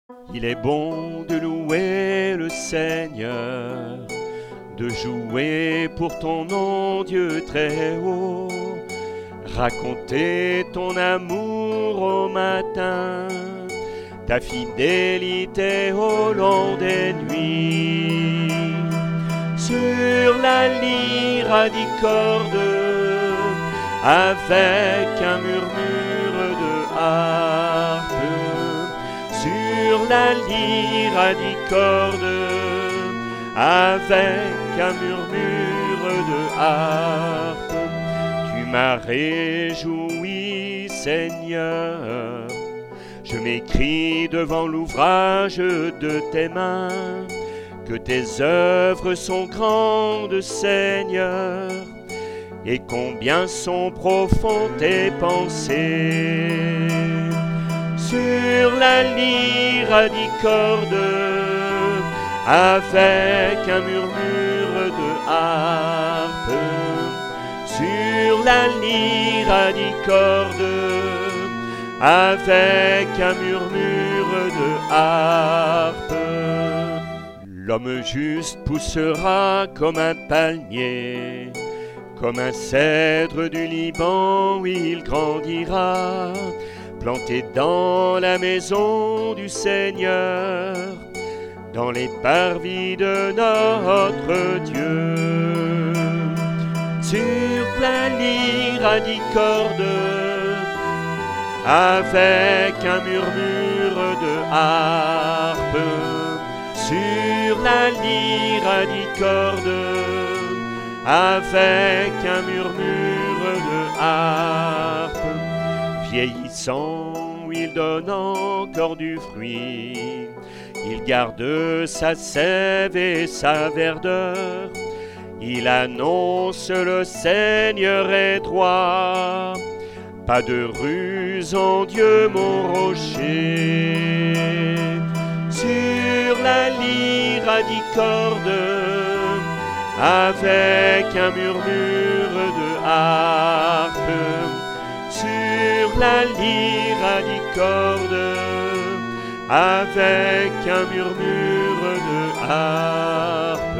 Il est bon de louer le Seigneur, de jouer pour ton nom, Dieu très haut, raconter ton amour au matin, ta fidélité au long des nuits. Sur la lyre à 10 cordes, avec un murmure de harpe, sur la lyre à 10 cordes, avec un murmure de harpe, tu m'as réjoui, Seigneur. Je m'écris devant l'ouvrage de tes mains, que tes œuvres sont grandes, Seigneur, et combien sont profondes tes pensées. Sur la lyre à 10 cordes, avec un murmure de harpe, sur la lyre à 10 cordes, avec un murmure de harpe. L'homme juste poussera comme un palmier, comme un cèdre du Liban où il grandira, planté dans la maison du Seigneur, dans les parvis de notre Dieu. Sur la lyre à 10 cordes, avec un murmure de harpe, sur la lyre à 10 cordes, avec un murmure de harpe. Vieillissant, il donne encore du fruit, il garde sa sève et sa verdeur, il annonce le Seigneur est droit. Pas de ruse en Dieu mon rocher. Sur la lyre à 10 cordes, avec un murmure de harpe, sur la lyre à 10 cordes, avec un murmure de harpe.